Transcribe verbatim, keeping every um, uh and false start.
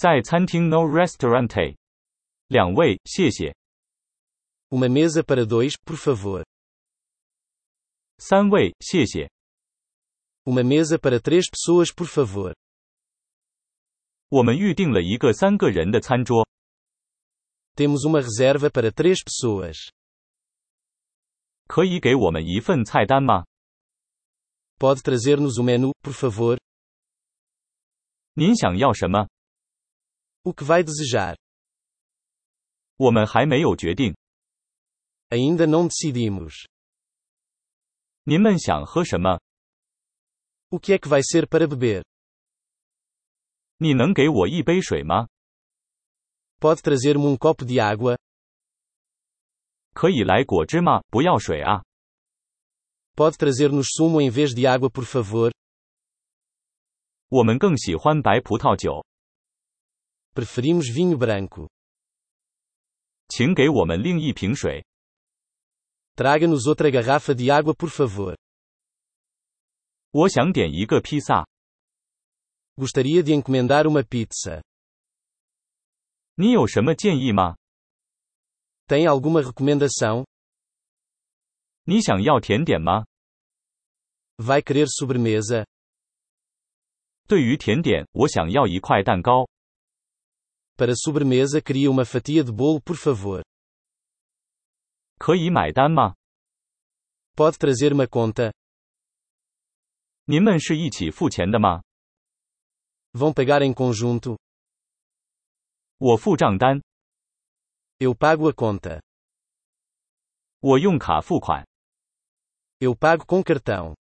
在餐厅 no restaurante。两位，谢谢。 Uma mesa para dois, por favor. 三位，谢谢。 Uma mesa para três pessoas, por favor. 我们预定了一个三个人的餐桌。 Temos uma reserva para três pessoas. 可以给我们一份菜单吗？ Pode trazer-nos o menu, por favor? 您想要什么？ O que vai desejar? 我们还没有决定。 Ainda não decidimos. 您们想喝什么？ O que é que vai ser para beber? 你能给我一杯水吗？ Pode trazer-me um copo de água? 可以来果汁吗？不要水啊。 Pode trazer-nos sumo em vez de água, por favor? 我们更喜欢白葡萄酒。 Preferimos vinho branco. 请给我们另一瓶水。 Traga-nos outra garrafa de água, por favor. 我想点一个披萨。 Gostaria de encomendar uma pizza. 你有什么建议吗？ Tem alguma recomendação? 你想要甜点吗？ Vai querer sobremesa? 对于甜点，我想要一块蛋糕。 Para sobremesa queria uma fatia de bolo, por favor. 可以买单吗？ Pode trazer uma conta? 您们是一起付钱的吗？ Vão pagar em conjunto? 我付账单。 Eu pago a conta. 我用卡付款。 Eu pago com cartão.